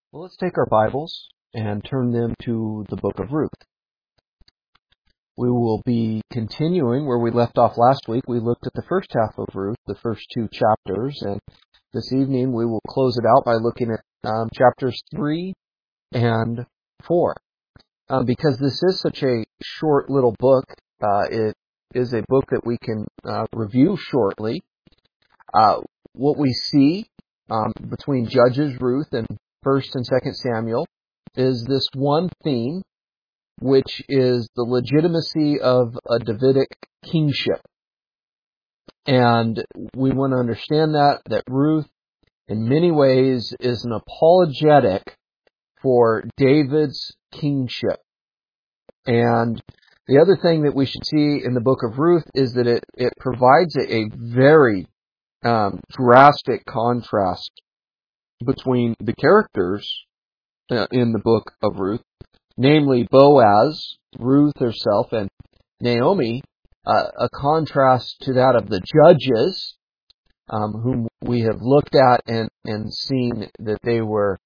Well, let's take our Bibles and turn them to the book of Ruth. We will be continuing where we left off last week. We looked at the first half of Ruth, the first two chapters, and this evening we will close it out by looking at chapters 3 and 4. Because this is such a short little book, it is a book that we can review shortly. What we see between Judges, Ruth, and 1st and 2nd Samuel is this one theme, which is the legitimacy of a Davidic kingship. And we want to understand that Ruth, in many ways, is an apologetic for David's kingship. And the other thing that we should see in the book of Ruth is that it provides a very drastic contrast between the characters in the book of Ruth, namely Boaz, Ruth herself, and Naomi, a contrast to that of the judges, whom we have looked at and seen that they were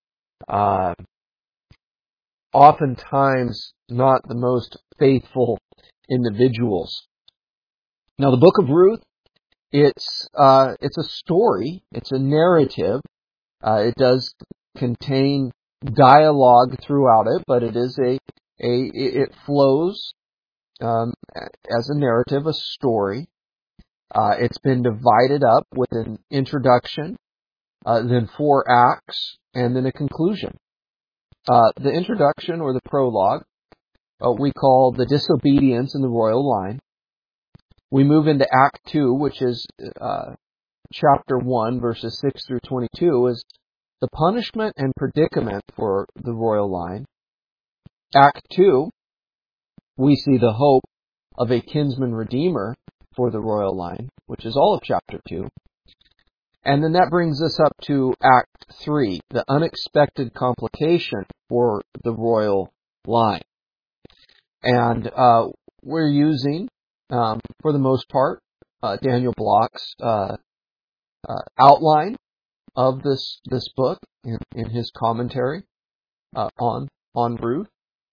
oftentimes not the most faithful individuals. Now, the book of Ruth, it's a story, it's a narrative. It does contain dialogue throughout it, but it is it flows as a narrative, a story. It's been divided up with an introduction, then 4 acts, and then a conclusion. The introduction, or the prologue, we call the disobedience in the royal line. We move into Act 2, which is chapter 1, verses 6 through 22, is the punishment and predicament for the royal line. Act 2, we see the hope of a kinsman redeemer for the royal line, which is all of chapter 2. And then that brings us up to Act 3, the unexpected complication for the royal line. And we're using, for the most part, Daniel Block's outline of this book in his commentary on Ruth.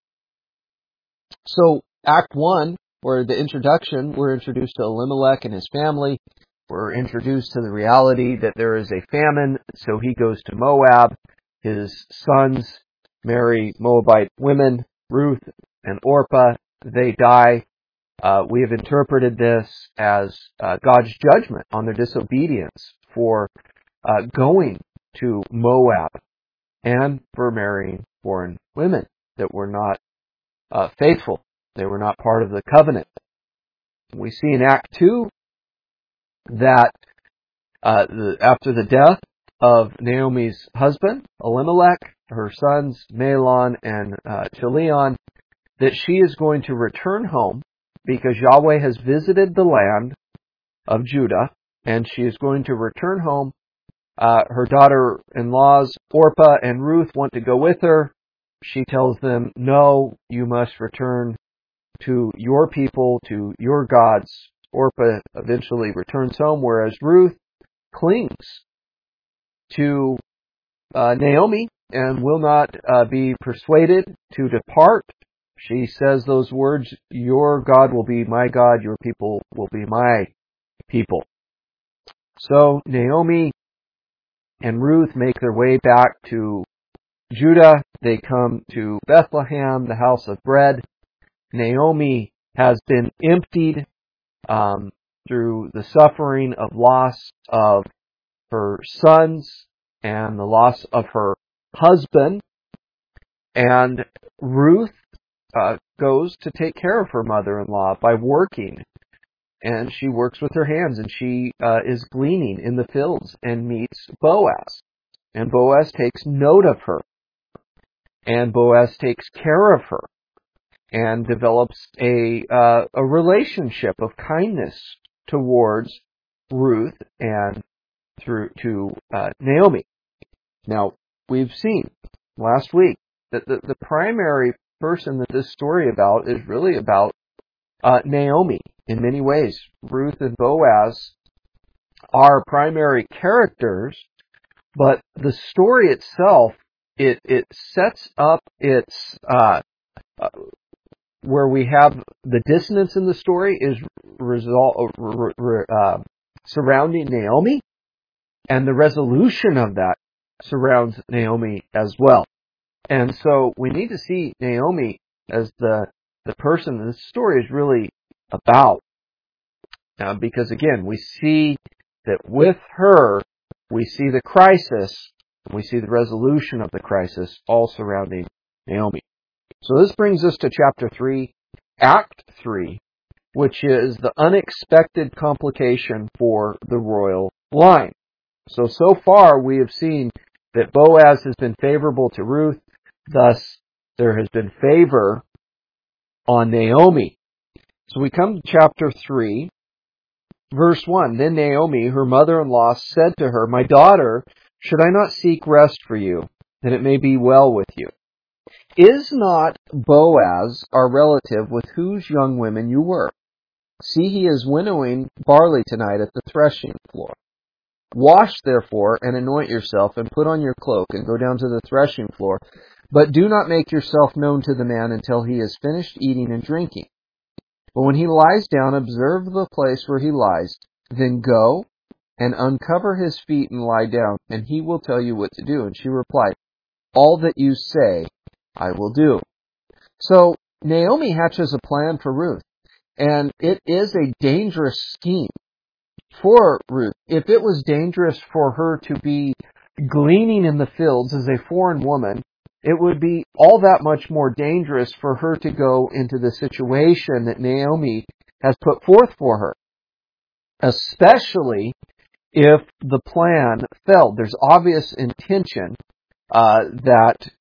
So Act 1, where the introduction, we're introduced to Elimelech and his family. We're introduced to the reality that there is a famine, so he goes to Moab. His sons marry Moabite women, Ruth and Orpah. They die. We have interpreted this as God's judgment on their disobedience for going to Moab and for marrying foreign women that were not faithful. They were not part of the covenant. We see in Act 2 that after the death of Naomi's husband, Elimelech, her sons, Mahlon and Chilion, that she is going to return home because Yahweh has visited the land of Judah, and she is going to return home. Her daughter-in-laws, Orpah and Ruth, want to go with her. She tells them, no, you must return to your people, to your gods. Orpah eventually returns home, whereas Ruth clings to Naomi and will not be persuaded to depart. She says those words, your God will be my God, your people will be my people. So Naomi and Ruth make their way back to Judah. They come to Bethlehem, the house of bread. Naomi has been emptied through the suffering of loss of her sons and the loss of her husband. And Ruth goes to take care of her mother-in-law by working. And she works with her hands, and she is gleaning in the fields and meets Boaz. And Boaz takes note of her. And Boaz takes care of her and develops a relationship of kindness towards Ruth and through to Naomi. Now, we've seen last week that the primary person that this story about is really about Naomi in many ways. Ruth and Boaz are primary characters, but the story itself it sets up its where we have the dissonance in the story is surrounding Naomi, and the resolution of that surrounds Naomi as well. And so we need to see Naomi as the person this story is really about. Because again, we see that with her, we see the crisis, and we see the resolution of the crisis all surrounding Naomi. So this brings us to chapter 3, Act 3, which is the unexpected complication for the royal line. So far we have seen that Boaz has been favorable to Ruth, thus there has been favor on Naomi. So we come to chapter 3, verse 1. Then Naomi, her mother-in-law, said to her, "My daughter, should I not seek rest for you, that it may be well with you? Is not Boaz our relative with whose young women you were? See, he is winnowing barley tonight at the threshing floor. Wash, therefore, and anoint yourself, and put on your cloak, and go down to the threshing floor. But do not make yourself known to the man until he has finished eating and drinking. But when he lies down, observe the place where he lies. Then go and uncover his feet and lie down, and he will tell you what to do." And she replied, "All that you say, I will do." So Naomi hatches a plan for Ruth, and it is a dangerous scheme for Ruth. If it was dangerous for her to be gleaning in the fields as a foreign woman, it would be all that much more dangerous for her to go into the situation that Naomi has put forth for her, especially if the plan failed. There's obvious intention that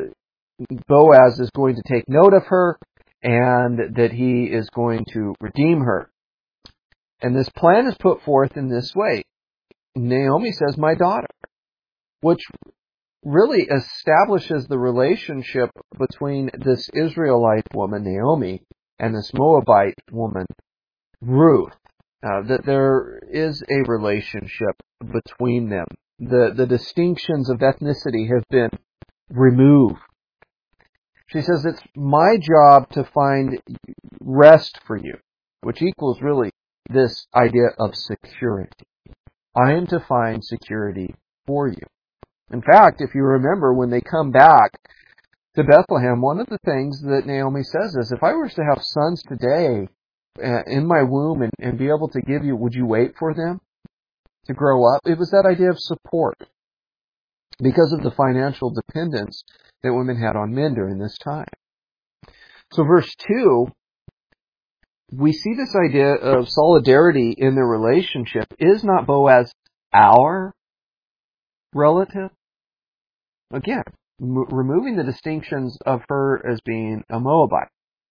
Boaz is going to take note of her and that he is going to redeem her. And this plan is put forth in this way. Naomi says, "My daughter," which really establishes the relationship between this Israelite woman, Naomi, and this Moabite woman, Ruth. That there is a relationship between them. The distinctions of ethnicity have been removed. She says, "It's my job to find rest for you," which equals really this idea of security. I am to find security for you. In fact, if you remember, when they come back to Bethlehem, one of the things that Naomi says is, "If I were to have sons today in my womb and be able to give you, would you wait for them to grow up?" It was that idea of support because of the financial dependence that women had on men during this time. So verse 2, we see this idea of solidarity in their relationship. Is not Boaz our relative? Again, removing the distinctions of her as being a Moabite.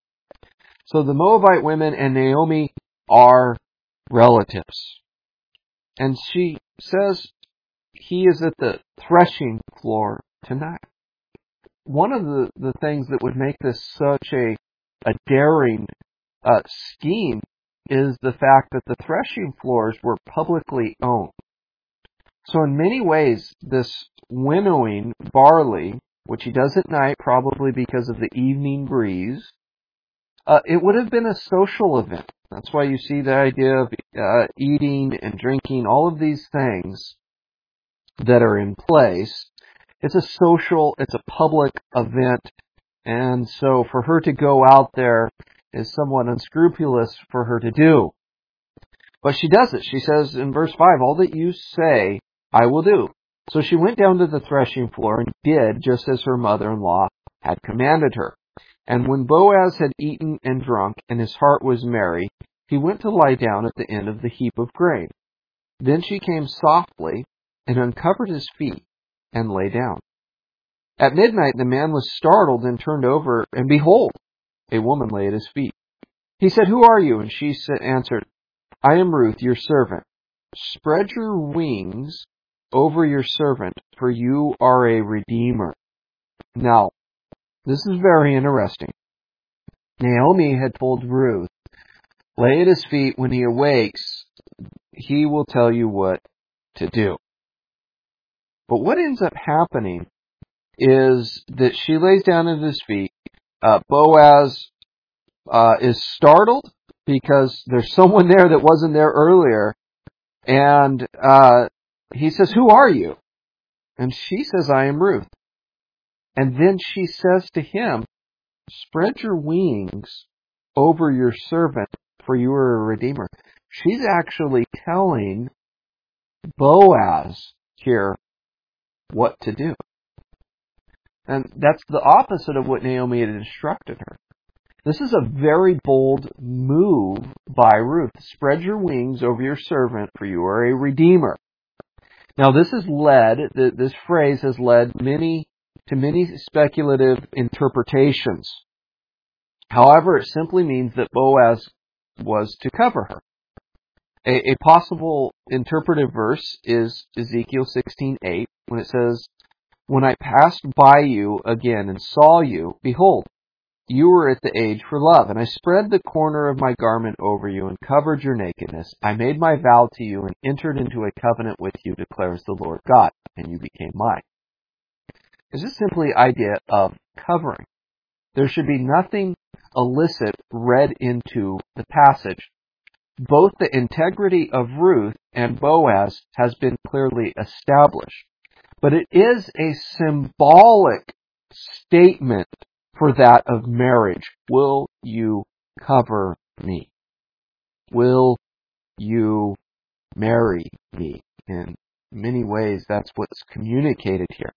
So the Moabite women and Naomi are relatives. And she says he is at the threshing floor tonight. One of the things that would make this such a daring scheme is the fact that the threshing floors were publicly owned. So in many ways, this winnowing barley, which he does at night probably because of the evening breeze, it would have been a social event. That's why you see the idea of eating and drinking, all of these things that are in place. It's a social, it's a public event. And so for her to go out there is somewhat unscrupulous for her to do. But she does it. She says in verse 5, "All that you say, I will do." So she went down to the threshing floor and did just as her mother-in-law had commanded her. And when Boaz had eaten and drunk, and his heart was merry, he went to lie down at the end of the heap of grain. Then she came softly and uncovered his feet and lay down. At midnight the man was startled and turned over, and behold, a woman lay at his feet. He said, "Who are you?" And she answered, "I am Ruth, your servant. Spread your wings over your servant, for you are a redeemer." Now, this is very interesting. Naomi had told Ruth, "Lay at his feet. When he awakes, he will tell you what to do." But what ends up happening is that she lays down at his feet. Boaz is startled because there's someone there that wasn't there earlier. And he says, "Who are you?" And she says, "I am Ruth." And then she says to him, "Spread your wings over your servant, for you are a redeemer." She's actually telling Boaz here what to do. And that's the opposite of what Naomi had instructed her. This is a very bold move by Ruth. Spread your wings over your servant, for you are a redeemer. Now this phrase has led to many speculative interpretations. However, it simply means that Boaz was to cover her. A possible interpretive verse is Ezekiel 16:8, when it says, "When I passed by you again and saw you, behold, you were at the age for love, and I spread the corner of my garment over you and covered your nakedness. I made my vow to you and entered into a covenant with you, declares the Lord God, and you became mine." It's just simply the idea of covering. There should be nothing illicit read into the passage. Both the integrity of Ruth and Boaz has been clearly established. But it is a symbolic statement for that of marriage. Will you cover me? Will you marry me? In many ways, that's what's communicated here.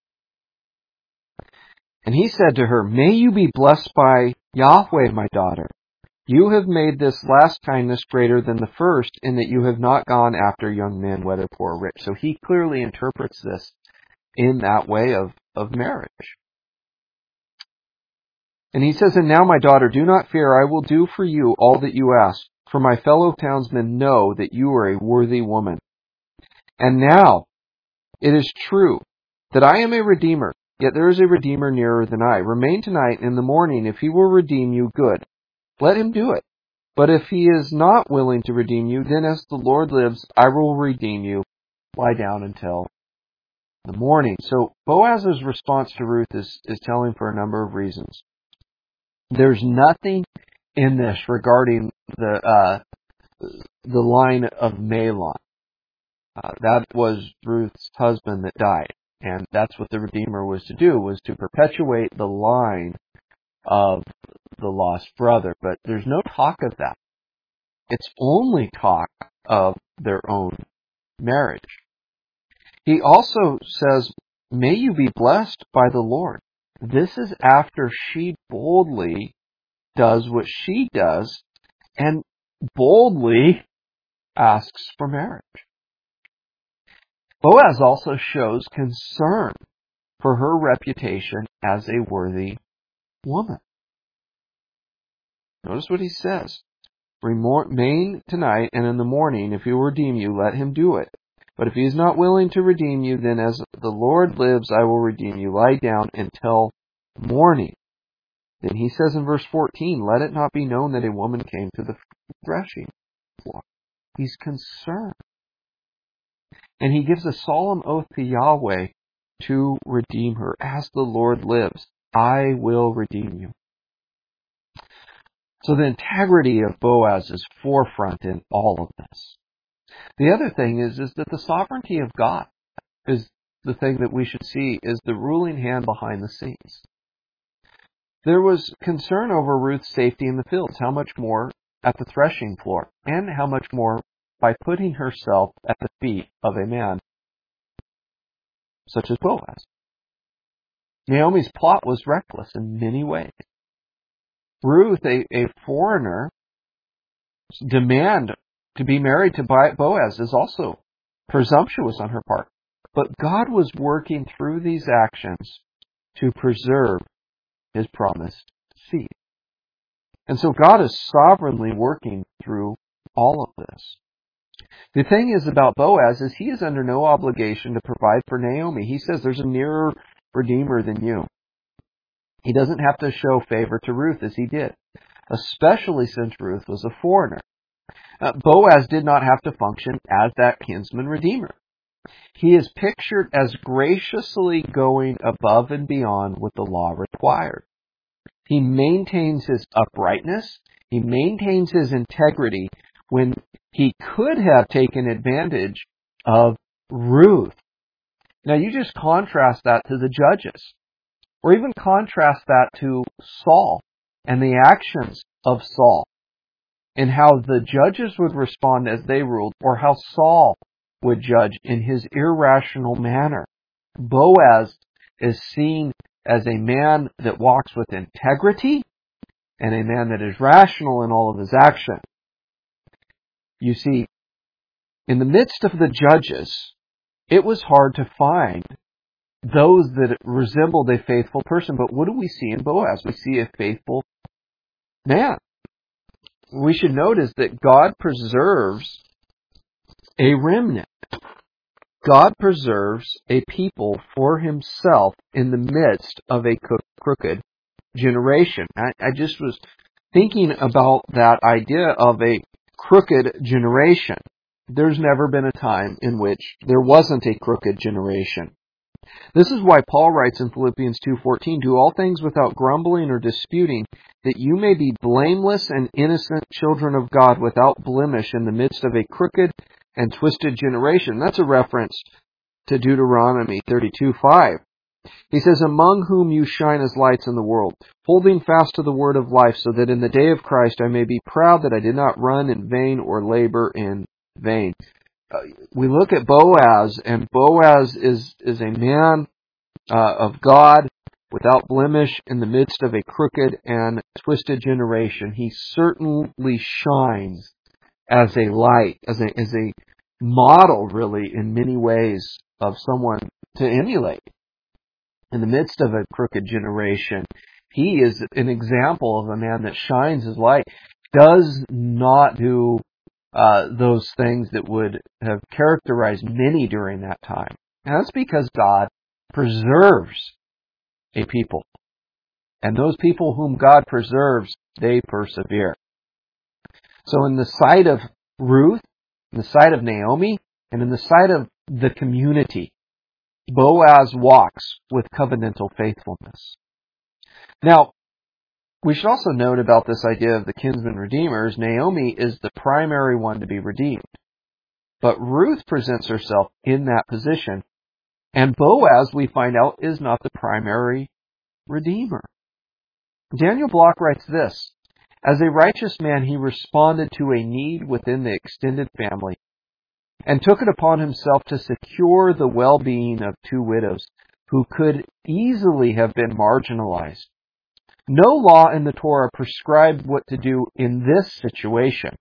And he said to her, "May you be blessed by Yahweh, my daughter. You have made this last kindness greater than the first, in that you have not gone after young men, whether poor or rich." So he clearly interprets this in that way of marriage. And he says, "And now, my daughter, do not fear. I will do for you all that you ask, for my fellow townsmen know that you are a worthy woman. And now it is true that I am a redeemer, yet there is a redeemer nearer than I. Remain tonight, and in the morning, if he will redeem you, good. Let him do it. But if he is not willing to redeem you, then as the Lord lives, I will redeem you. Lie down until the morning." So Boaz's response to Ruth is telling for a number of reasons. There's nothing in this regarding the line of Mahlon. That was Ruth's husband that died. And that's what the Redeemer was to do, was to perpetuate the line of the lost brother. But there's no talk of that. It's only talk of their own marriage. He also says, "May you be blessed by the Lord." This is after she boldly does what she does and boldly asks for marriage. Boaz also shows concern for her reputation as a worthy woman. Notice what he says. "Remain tonight, and in the morning, if he will redeem you, let him do it. But if he is not willing to redeem you, then as the Lord lives, I will redeem you. Lie down until morning." Then he says in verse 14, "Let it not be known that a woman came to the threshing floor." He's concerned. And he gives a solemn oath to Yahweh to redeem her. "As the Lord lives, I will redeem you." So the integrity of Boaz is forefront in all of this. The other thing is that the sovereignty of God is the thing that we should see is the ruling hand behind the scenes. There was concern over Ruth's safety in the fields, how much more at the threshing floor, and how much more by putting herself at the feet of a man such as Boaz. Naomi's plot was reckless in many ways. Ruth, a foreigner, demand to be married to Boaz is also presumptuous on her part. But God was working through these actions to preserve his promised seed. And so God is sovereignly working through all of this. The thing is about Boaz is he is under no obligation to provide for Naomi. He says there's a nearer redeemer than you. He doesn't have to show favor to Ruth as he did, especially since Ruth was a foreigner. Boaz did not have to function as that kinsman redeemer. He is pictured as graciously going above and beyond what the law required. He maintains his uprightness. He maintains his integrity when he could have taken advantage of Ruth. Now you just contrast that to the judges, or even contrast that to Saul and the actions of Saul, and how the judges would respond as they ruled, or how Saul would judge in his irrational manner. Boaz is seen as a man that walks with integrity and a man that is rational in all of his action. You see, in the midst of the judges, it was hard to find those that resembled a faithful person. But what do we see in Boaz? We see a faithful man. We should notice that God preserves a remnant. God preserves a people for himself in the midst of a crooked generation. I just was thinking about that idea of a crooked generation. There's never been a time in which there wasn't a crooked generation. This is why Paul writes in Philippians 2:14, "Do all things without grumbling or disputing, that you may be blameless and innocent children of God without blemish in the midst of a crooked and twisted generation." That's a reference to Deuteronomy 32:5. He says, "Among whom you shine as lights in the world, holding fast to the word of life, so that in the day of Christ I may be proud that I did not run in vain or labor in vain." We look at Boaz, and Boaz is a man of God without blemish in the midst of a crooked and twisted generation. He certainly shines as a light, as a model, really, in many ways, of someone to emulate. In the midst of a crooked generation, he is an example of a man that shines his light, does not do those things that would have characterized many during that time. And that's because God preserves a people. And those people whom God preserves, they persevere. So in the sight of Ruth, in the sight of Naomi, and in the sight of the community, Boaz walks with covenantal faithfulness. Now, we should also note about this idea of the kinsman redeemers, Naomi is the primary one to be redeemed. But Ruth presents herself in that position. And Boaz, we find out, is not the primary redeemer. Daniel Block writes this: "As a righteous man, he responded to a need within the extended family and took it upon himself to secure the well-being of two widows who could easily have been marginalized. No law in the Torah prescribed what to do in this situation,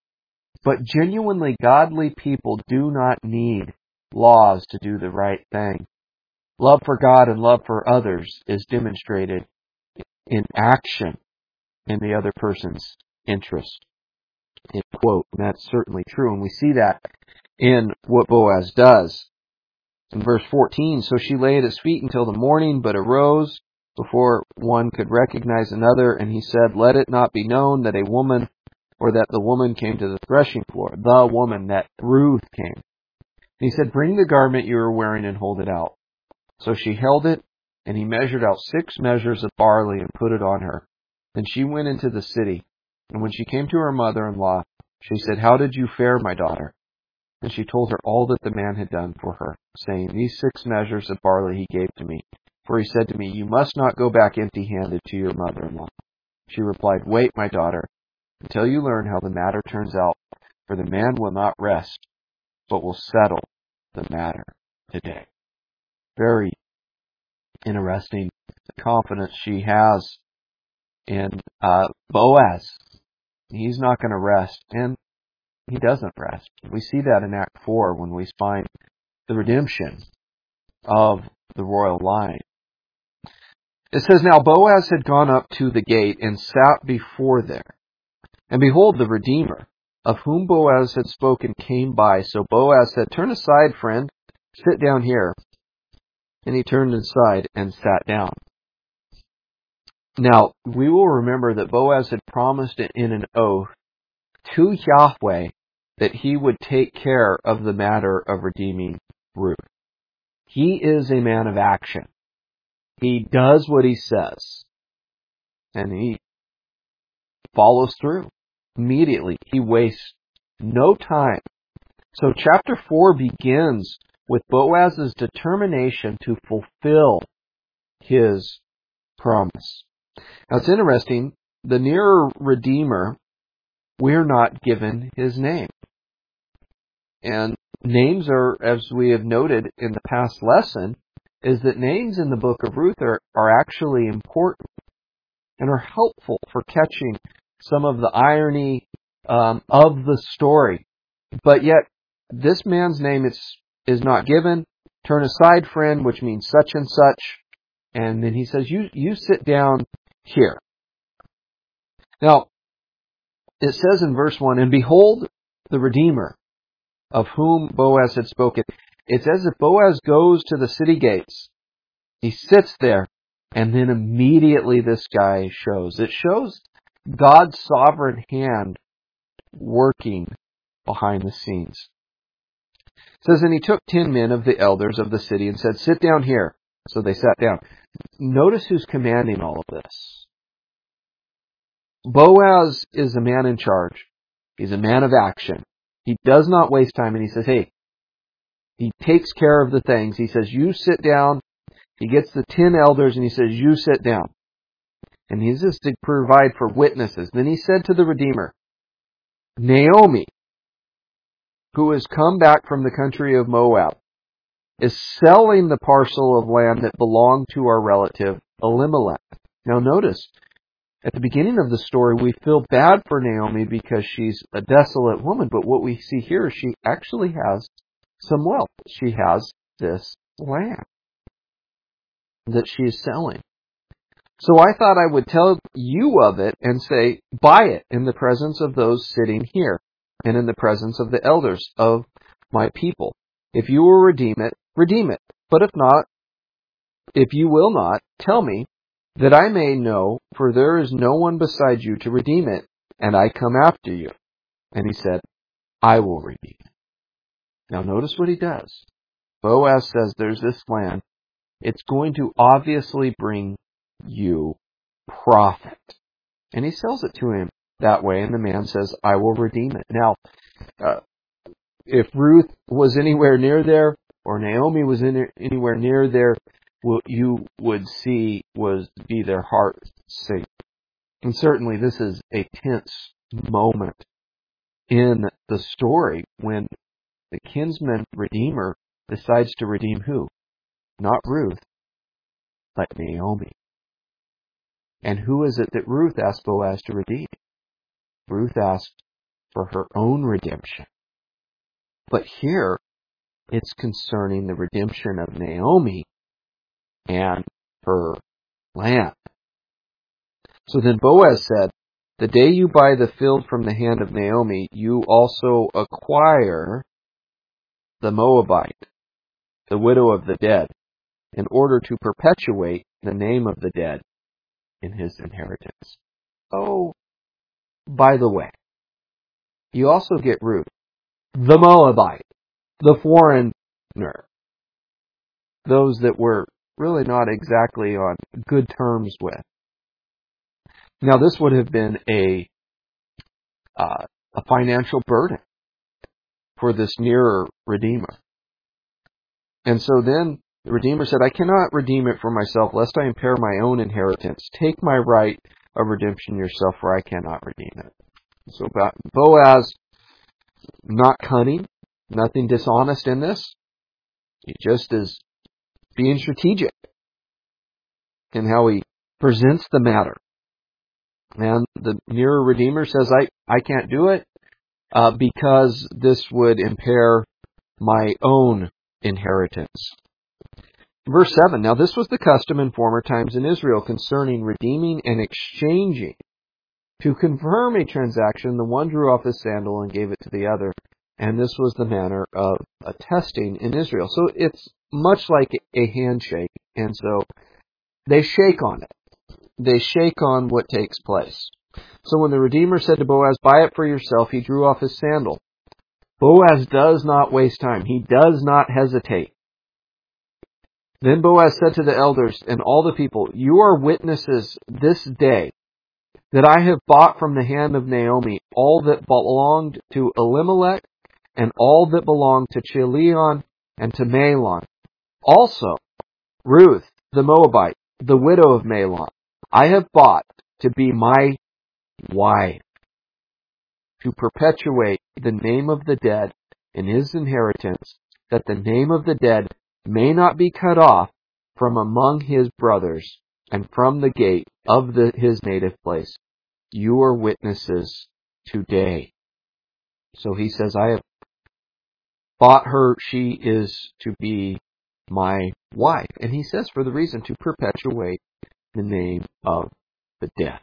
but genuinely godly people do not need laws to do the right thing. Love for God and love for others is demonstrated in action in the other person's interest." End quote. And that's certainly true, and we see that in what Boaz does. In verse 14, "So she lay at his feet until the morning, but arose before one could recognize another, and he said, 'Let it not be known that a woman, or that the woman came to the threshing floor,'" the woman, that Ruth came. And he said, "Bring the garment you are wearing and hold it out." So she held it, and he measured out 6 measures of barley and put it on her. Then she went into the city, and when she came to her mother-in-law, she said, "How did you fare, my daughter?" And she told her all that the man had done for her, saying, "These 6 measures of barley he gave to me. For he said to me, 'You must not go back empty-handed to your mother-in-law.'" She replied, "Wait, my daughter, until you learn how the matter turns out, for the man will not rest, but will settle the matter today." Very interesting, the confidence she has in Boaz. He's not going to rest, and he doesn't rest. We see that in Act 4 when we find the redemption of the royal line. It says, "Now Boaz had gone up to the gate and sat before there. And behold, the Redeemer, of whom Boaz had spoken, came by. So Boaz said, 'Turn aside, friend, sit down here.' And he turned aside and sat down." Now, we will remember that Boaz had promised in an oath to Yahweh that he would take care of the matter of redeeming Ruth. He is a man of action. He does what he says. And he follows through immediately. He wastes no time. So chapter 4 begins with Boaz's determination to fulfill his promise. Now it's interesting, the nearer Redeemer, we're not given his name. And names are, as we have noted in the past lesson, is that names in the book of Ruth are actually important and are helpful for catching some of the irony of the story. But yet, this man's name is not given. Turn aside, friend, which means such and such. And then he says, you sit down here. Now, it says in verse 1, and behold the Redeemer, of whom Boaz had spoken. It's as if Boaz goes to the city gates. He sits there, and then immediately this guy shows. It shows God's sovereign hand working behind the scenes. It says, and he took 10 men of the elders of the city and said, sit down here. So they sat down. Notice who's commanding all of this. Boaz is a man in charge. He's a man of action. He does not waste time, and he says, hey, he takes care of the things. He says, you sit down. He gets the 10 elders and he says, you sit down. And he's just to provide for witnesses. Then he said to the Redeemer, Naomi, who has come back from the country of Moab, is selling the parcel of land that belonged to our relative Elimelech. Now notice, at the beginning of the story, we feel bad for Naomi because she's a desolate woman. But what we see here is she actually has some wealth. She has this land that she is selling. So I thought I would tell you of it and say, buy it in the presence of those sitting here and in the presence of the elders of my people. If you will redeem it, redeem it. But if you will not, tell me that I may know, for there is no one beside you to redeem it, and I come after you. And he said, I will redeem it. Now notice what he does. Boaz says, there's this land. It's going to obviously bring you profit. And he sells it to him that way, and the man says, I will redeem it. Now, if Ruth was anywhere near there, or Naomi was anywhere near there, what you would see be their heart sink. And certainly this is a tense moment in the story when the kinsman redeemer decides to redeem who? Not Ruth, but Naomi. And who is it that Ruth asked Boaz to redeem? Ruth asked for her own redemption. But here, it's concerning the redemption of Naomi and her land. So then Boaz said, the day you buy the field from the hand of Naomi, you also acquire the Moabite, the widow of the dead, in order to perpetuate the name of the dead in his inheritance. Oh, by the way, you also get Ruth, the Moabite, the foreigner, those that we're really not exactly on good terms with. Now, this would have been a financial burden for this nearer Redeemer. And so then the Redeemer said, I cannot redeem it for myself, lest I impair my own inheritance. Take my right of redemption yourself, for I cannot redeem it. So Boaz, not cunning, nothing dishonest in this. He just is being strategic in how he presents the matter. And the nearer Redeemer says, I can't do it because this would impair my own inheritance. Verse 7, now this was the custom in former times in Israel concerning redeeming and exchanging. To confirm a transaction, the one drew off his sandal and gave it to the other. And this was the manner of attesting in Israel. So it's much like a handshake. And so they shake on it. They shake on what takes place. So when the Redeemer said to Boaz, buy it for yourself, he drew off his sandal. Boaz does not waste time. He does not hesitate. Then Boaz said to the elders and all the people, "You are witnesses this day that I have bought from the hand of Naomi all that belonged to Elimelech and all that belonged to Chilion and to Mahlon. Also, Ruth, the Moabite, the widow of Mahlon, I have bought to be my wife, to perpetuate the name of the dead in his inheritance, that the name of the dead may not be cut off from among his brothers and from the gate of his native place. You are witnesses today." So he says, "I have bought her. She is to be my wife." And he says for the reason to perpetuate the name of the dead.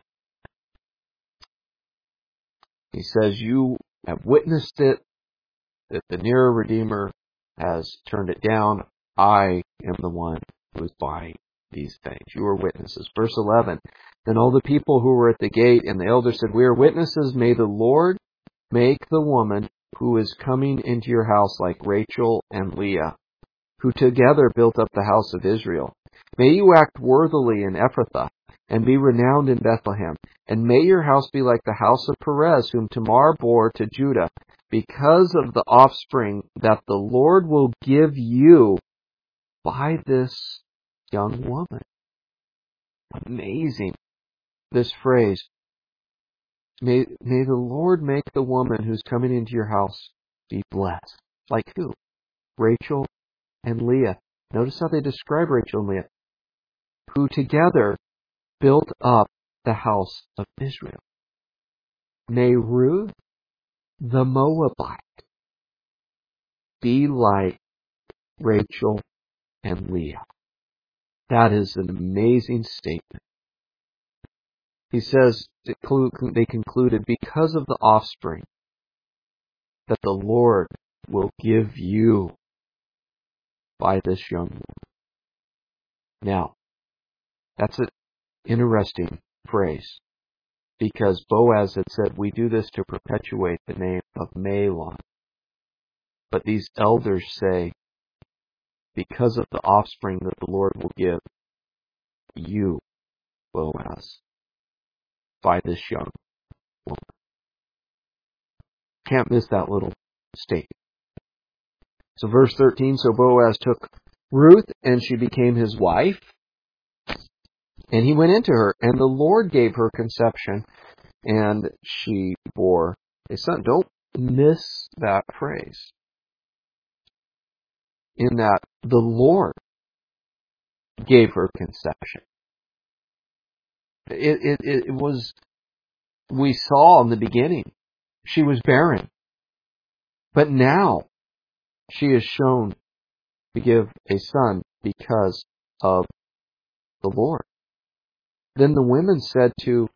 He says, "You have witnessed it, that the nearer Redeemer has turned it down. I am the one who is buying these things. You are witnesses." Verse 11, "Then all the people who were at the gate and the elders said, 'We are witnesses. May the Lord make the woman who is coming into your house like Rachel and Leah, who together built up the house of Israel. May you act worthily in Ephrathah and be renowned in Bethlehem. And may your house be like the house of Perez, whom Tamar bore to Judah, because of the offspring that the Lord will give you by this young woman.'" Amazing, this phrase. May the Lord make the woman who's coming into your house be blessed. Like who? Rachel and Leah. Notice how they describe Rachel and Leah, who together built up the house of Israel. May Ruth the Moabite be like Rachel and Leah. That is an amazing statement. He says, they concluded, because of the offspring that the Lord will give you by this young woman. Now, that's an interesting phrase, because Boaz had said, "We do this to perpetuate the name of Mahlon." But these elders say, because of the offspring that the Lord will give you, Boaz, by this young woman. Can't miss that little statement. So verse 13, "So Boaz took Ruth, and she became his wife, and he went into her, and the Lord gave her conception, and she bore a son." Don't miss that phrase. In that the Lord gave her conception. It was, we saw in the beginning, she was barren. But now she is shown to give a son because of the Lord. Then the women said to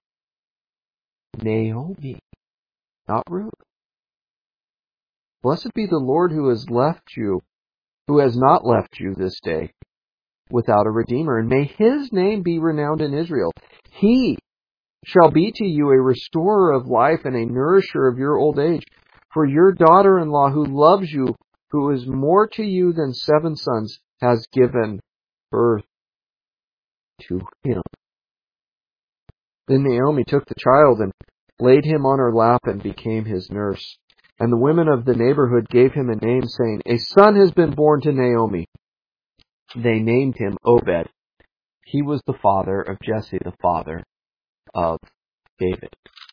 Naomi, not Ruth, "Blessed be the Lord who has not left you this day without a redeemer, and may his name be renowned in Israel. He shall be to you a restorer of life and a nourisher of your old age. For your daughter-in-law who loves you, who is more to you than 7 sons, has given birth to him." Then Naomi took the child and laid him on her lap and became his nurse. And the women of the neighborhood gave him a name, saying, "A son has been born to Naomi." They named him Obed. He was the father of Jesse, the father of David.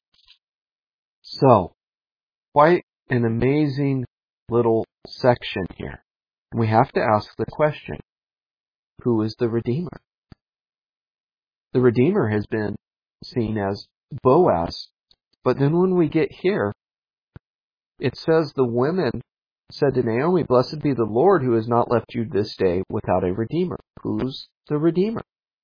So, quite an amazing little section here. We have to ask the question, who is the Redeemer? The Redeemer has been seen as Boaz, but then when we get here, it says the women said to Naomi, "Blessed be the Lord who has not left you this day without a Redeemer." Who's the Redeemer?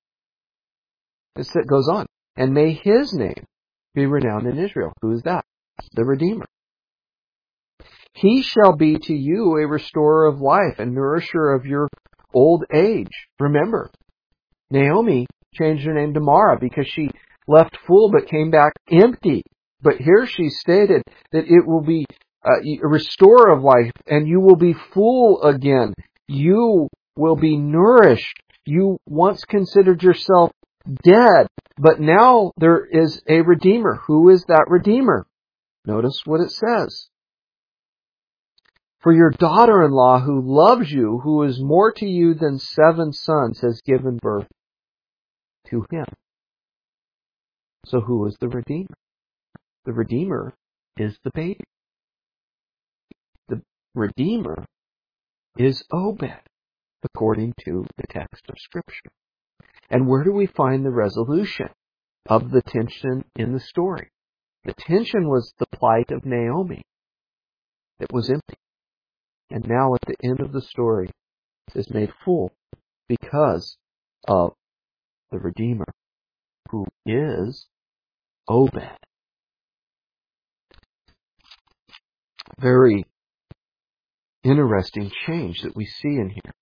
It goes on. "And may his name be renowned in Israel." Who is that? The Redeemer. "He shall be to you a restorer of life and nourisher of your old age." Remember, Naomi changed her name to Mara because she left full but came back empty. But here she stated that it will be a restorer of life, and you will be full again. You will be nourished. You once considered yourself dead, but now there is a Redeemer. Who is that Redeemer? Notice what it says. For your daughter-in-law who loves you, who is more to you than 7 sons, has given birth to him. So who is the Redeemer? The Redeemer is the baby. The Redeemer is Obed, according to the text of Scripture. And where do we find the resolution of the tension in the story? The tension was the plight of Naomi. It was empty. And now at the end of the story, it is made full because of the Redeemer, who is Obed. Very interesting change that we see in here.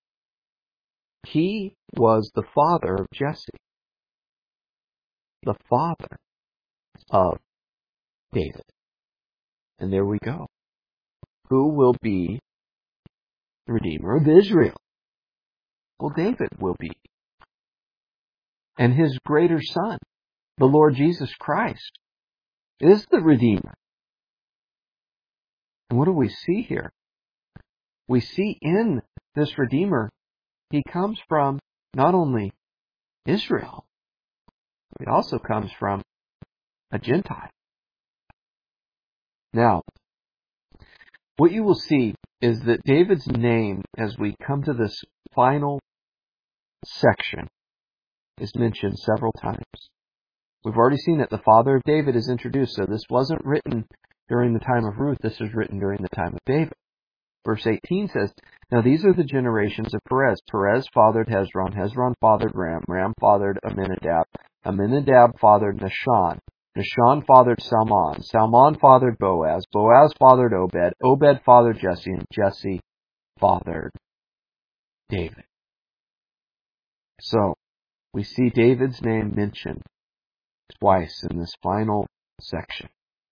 He was the father of Jesse, the father of David. And there we go. Who will be the Redeemer of Israel? Well, David will be. And his greater son, the Lord Jesus Christ, is the Redeemer. And what do we see here? We see in this Redeemer, he comes from not only Israel, but he also comes from a Gentile. Now, what you will see is that David's name, as we come to this final section, is mentioned several times. We've already seen that the father of David is introduced, so this wasn't written during the time of Ruth, this was written during the time of David. Verse 18 says, Now these are the generations of Perez. Perez fathered Hezron. Hezron fathered Ram. Ram fathered Amminadab. Amminadab fathered Nahshon. Nahshon fathered Salmon. Salmon fathered Boaz. Boaz fathered Obed. Obed fathered Jesse. And Jesse fathered David. So, we see David's name mentioned twice in this final section.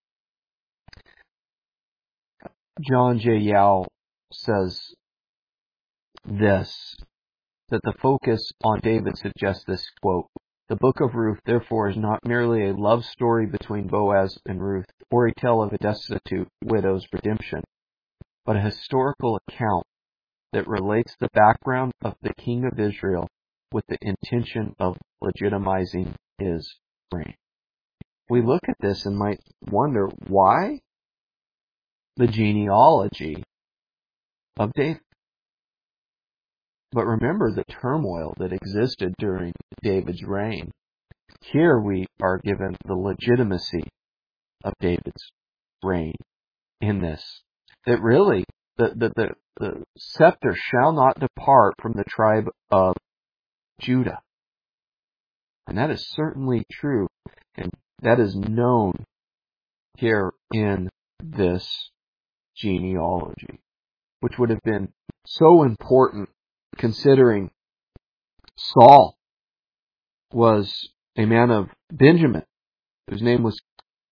John J. Yao says this, that the focus on David suggests this, quote, The book of Ruth, therefore, is not merely a love story between Boaz and Ruth, or a tale of a destitute widow's redemption, but a historical account that relates the background of the king of Israel with the intention of legitimizing his reign. We look at this and might wonder, why the genealogy of David? But remember the turmoil that existed during David's reign. Here we are given the legitimacy of David's reign in this. That really, the scepter shall not depart from the tribe of Judah. And that is certainly true. And that is known here in this genealogy, which would have been so important considering Saul was a man of Benjamin, whose name was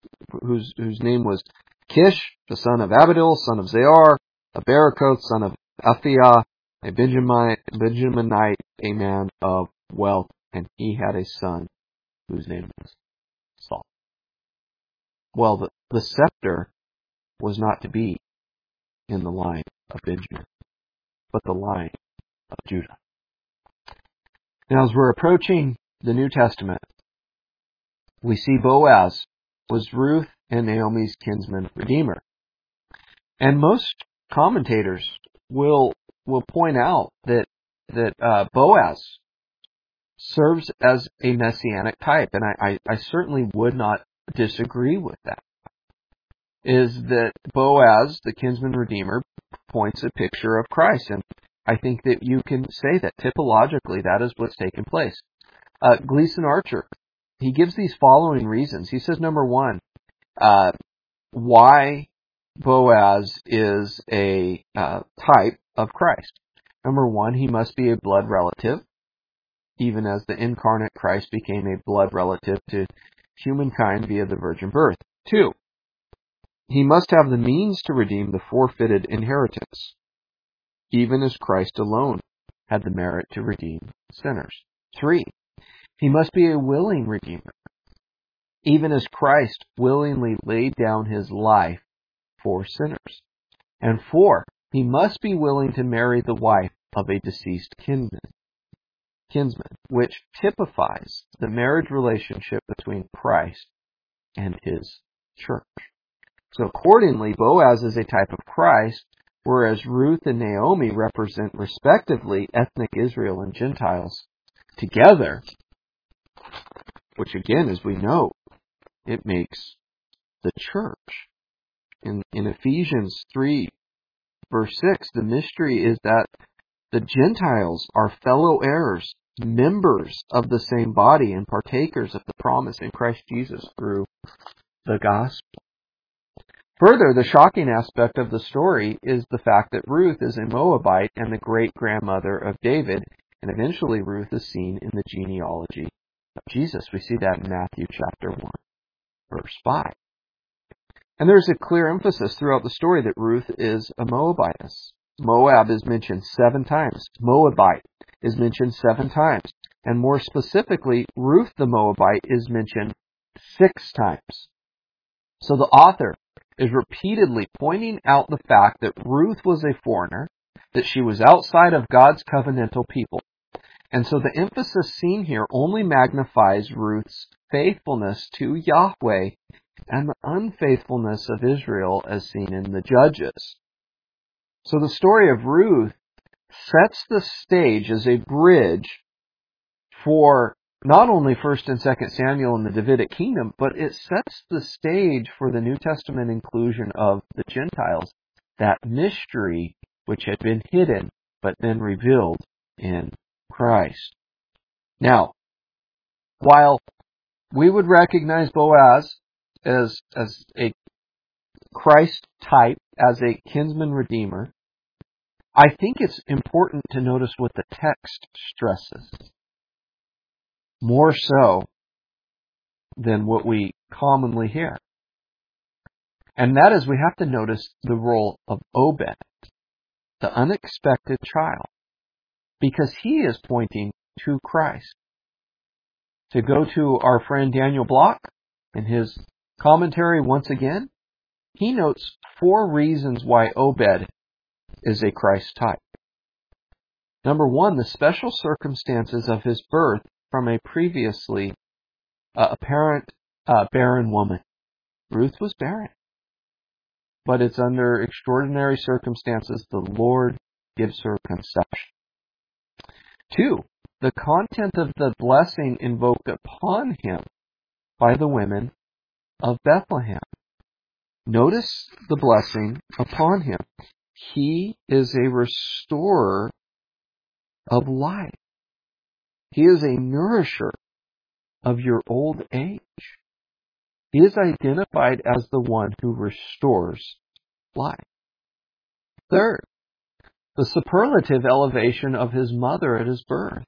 Kish, the son of Abedul, son of Zear, a Barakoth, son of Aphiah, a Benjaminite, a man of wealth, and he had a son whose name was Saul. Well, the scepter was not to be in the line of Benjamin, but the line of Judah. Now, as we're approaching the New Testament, we see Boaz was Ruth and Naomi's kinsman redeemer. And most commentators will point out that Boaz serves as a messianic type, and I certainly would not disagree with that. Is that Boaz, the kinsman redeemer, points a picture of Christ, and I think that you can say that typologically that is what's taken place. Gleason Archer, he gives these following reasons. He says, number one, why Boaz is a type of Christ. Number one, he must be a blood relative, even as the incarnate Christ became a blood relative to humankind via the virgin birth. Two, he must have the means to redeem the forfeited inheritance, even as Christ alone had the merit to redeem sinners. 3, he must be a willing redeemer, even as Christ willingly laid down his life for sinners. And 4, he must be willing to marry the wife of a deceased kinsman, which typifies the marriage relationship between Christ and his church. So accordingly, Boaz is a type of Christ, whereas Ruth and Naomi represent respectively ethnic Israel and Gentiles together, which again, as we know, it makes the church. In Ephesians 3, verse 6, the mystery is that the Gentiles are fellow heirs, members of the same body, and partakers of the promise in Christ Jesus through the gospel. Further, the shocking aspect of the story is the fact that Ruth is a Moabite and the great-grandmother of David, and eventually Ruth is seen in the genealogy of Jesus. We see that in Matthew chapter 1, verse 5. And there's a clear emphasis throughout the story that Ruth is a Moabitess. Moab is mentioned 7 times. Moabite is mentioned 7 times. And more specifically, Ruth the Moabite is mentioned 6 times. So the author is repeatedly pointing out the fact that Ruth was a foreigner, that she was outside of God's covenantal people. And so the emphasis seen here only magnifies Ruth's faithfulness to Yahweh and the unfaithfulness of Israel as seen in the Judges. So the story of Ruth sets the stage as a bridge for not only 1st and 2nd Samuel and the Davidic kingdom, but it sets the stage for the New Testament inclusion of the Gentiles, that mystery which had been hidden but then revealed in Christ. Now, while we would recognize Boaz as a Christ type, as a kinsman redeemer, I think it's important to notice what the text stresses, more so than what we commonly hear. And that is, we have to notice the role of Obed, the unexpected child, because he is pointing to Christ. To go to our friend Daniel Block in his commentary once again, he notes 4 reasons why Obed is a Christ type. Number 1, the special circumstances of his birth from a previously apparent barren woman. Ruth was barren, but it's under extraordinary circumstances the Lord gives her conception. 2, the content of the blessing invoked upon him by the women of Bethlehem. Notice the blessing upon him. He is a restorer of life. He is a nourisher of your old age. He is identified as the one who restores life. 3rd, the superlative elevation of his mother at his birth.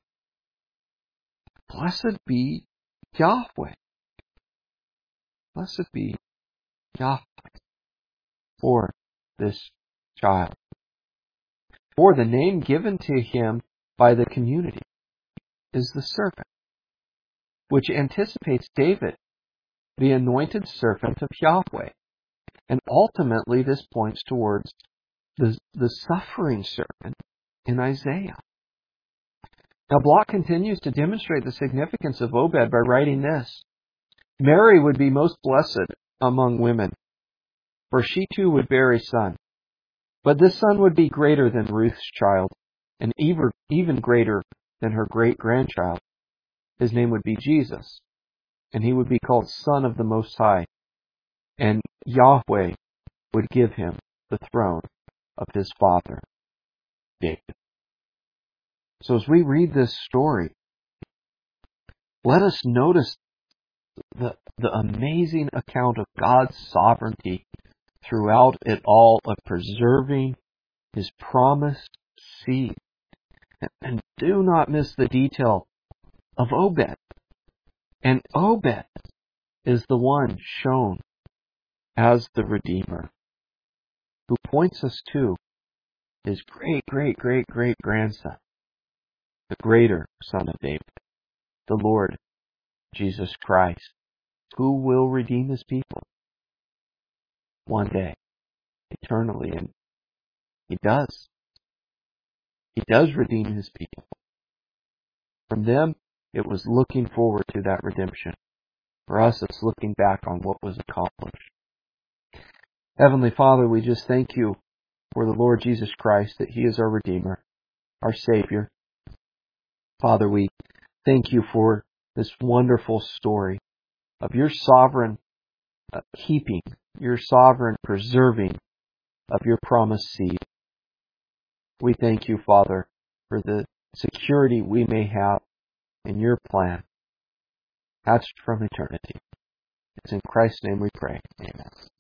Blessed be Yahweh. Blessed be Yahweh for this child. 4, the name given to him by the community is the servant, which anticipates David, the anointed servant of Yahweh. And ultimately this points towards the suffering servant in Isaiah. Now Block continues to demonstrate the significance of Obed by writing this: Mary would be most blessed among women, for she too would bear a son. But this son would be greater than Ruth's child, and even greater than her great-grandchild. His name would be Jesus, and he would be called Son of the Most High, and Yahweh would give him the throne of his father, David. So as we read this story, let us notice the amazing account of God's sovereignty throughout it all, of preserving his promised seed. And do not miss the detail of Obed. And Obed is the one shown as the Redeemer, who points us to his great-great-great-great-grandson, the greater Son of David, the Lord Jesus Christ, who will redeem his people one day, eternally. And he does. He does redeem his people. From them, it was looking forward to that redemption. For us, it's looking back on what was accomplished. Heavenly Father, we just thank you for the Lord Jesus Christ, that he is our Redeemer, our Savior. Father, we thank you for this wonderful story of your sovereign keeping, your sovereign preserving of your promised seed. We thank you, Father, for the security we may have in your plan, hatched from eternity. It's in Christ's name we pray. Amen.